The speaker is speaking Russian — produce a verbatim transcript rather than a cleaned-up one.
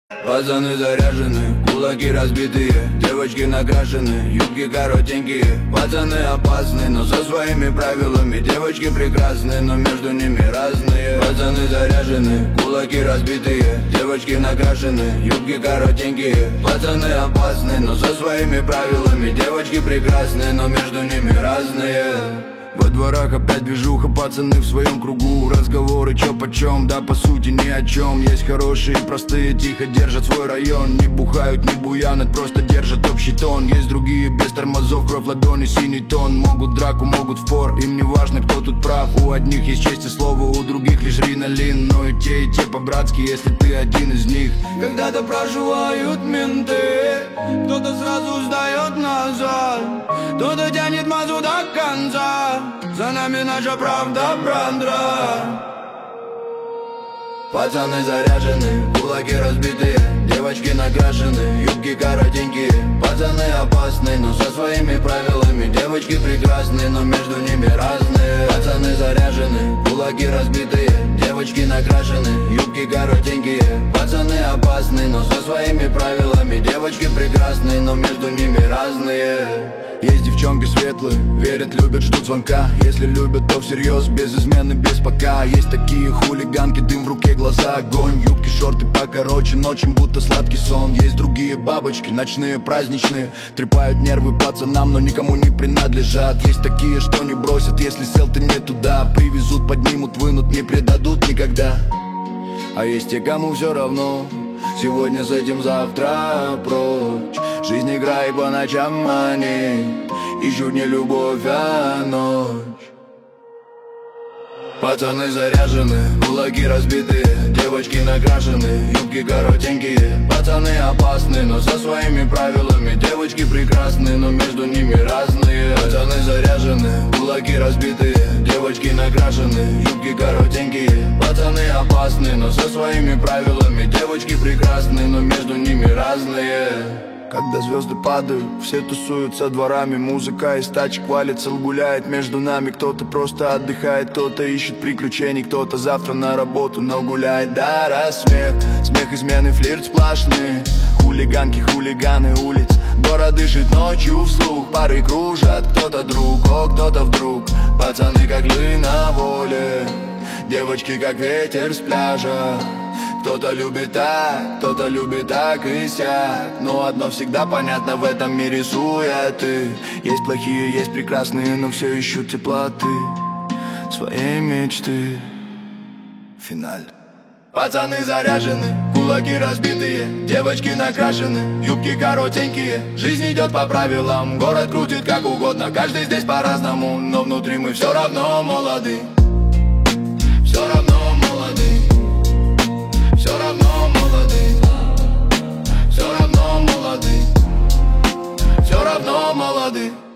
Пацаны заряжены, кулаки разбитые, девочки накрашены, юбки коротенькие. Пацаны опасны, но со своими правилами. Девочки прекрасны, но между ними разные. Пацаны заряжены, кулаки разбитые, девочки накрашены, юбки коротенькие. Пацаны опасны, но со своими правилами. Девочки прекрасны, но между ними разные. Во дворах опять движуха, пацаны в своем кругу. Разговоры чё почем, да по сути ни о чем. Есть хорошие, простые, тихо держат свой район. Не бухают, не буянят, просто держат общий тон. Есть другие без тормозов, кровь ладони, синий тон. Могут драку, могут впор, им не важно, кто тут прав. У одних есть честь и слово, у других лишь ринолин. Но и те, и те по-братски, если ты один из них. Когда-то проживают менты, кто-то сразу сдает назад, кто-то тянет мазу до конца. За нами наша правда, брандра. Пацаны заряжены, кулаки разбитые, девочки накрашены, юбки коротенькие. Пацаны опасны, но со своими правилами. Девочки прекрасны, но между ними разные. Пацаны заряжены, кулаки разбитые, девочки накрашены, юбки коротенькие. Пацаны опасны, но со своими правилами. Девочки прекрасны, но между ними разные. Есть девчонки светлые, верят, любят, ждут звонка. Если любят, то всерьез, без измены, без пока. Есть такие хулиганки, дым в руке, глаза огонь. Юбки, шорты покороче, ночью будто сладкий сон. Есть другие бабочки, ночные, праздничные, трепают нервы пацанам, но никому не принадлежат. Есть такие, что не бросят, если сел ты не туда. Привезут, поднимут, вынут, не предадут никогда. А есть те, кому все равно, сегодня с этим, завтра прочь. Жизнь играй по ночам, они ищут не любовь, а ночь. Пацаны заряжены, кулаки разбитые, девочки накрашены, юбки коротенькие. Пацаны опасны, но со своими правилами. Девочки прекрасны, но между ними разные. Пацаны заряжены, кулаки разбитые, девочки накрашены, юбки коротенькие. Пацаны опасны, но со своими правилами. Девочки прекрасны, но между ними разные. Когда звезды падают, все тусуются дворами. Музыка из тачек валится, гуляет между нами. Кто-то просто отдыхает, кто-то ищет приключений, кто-то завтра на работу, но гуляет до рассвет. Смех, измены, флирт сплошные, хулиганки, хулиганы улиц. Город дышит ночью вслух, пары кружат. Кто-то друг, о, кто-то вдруг. Пацаны как львы на воле, девочки как ветер с пляжа. Кто-то любит так, кто-то любит так и сяк. Но одно всегда понятно в этом мире суеты. Есть плохие, есть прекрасные, но все ищут теплоты своей мечты. Финаль. Пацаны заряжены, кулаки разбитые, девочки накрашены, юбки коротенькие. Жизнь идет по правилам, город крутит как угодно. Каждый здесь по-разному, но внутри мы все равно молоды. Все равно молоды. Все равно молоды, все равно молоды, все равно молоды.